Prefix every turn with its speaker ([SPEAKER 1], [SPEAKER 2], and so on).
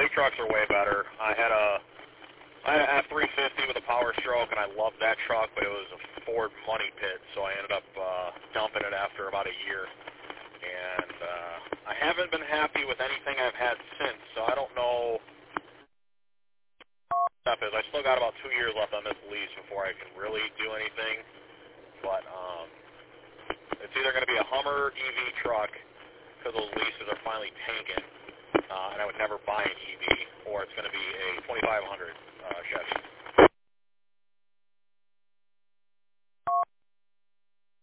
[SPEAKER 1] trucks are way better. I had an F-350 with a Power Stroke, and I loved that truck, but it was a Ford money pit, so I ended up dumping it after about a year. And I haven't been happy with anything I've had since, so I don't know what stuff is. I still got about 2 years left on this lease before I can really do anything, but it's either going to be a Hummer EV truck, because those leases are finally tanking, and I would never buy an EV, or it's going to be a 2500 Chevy.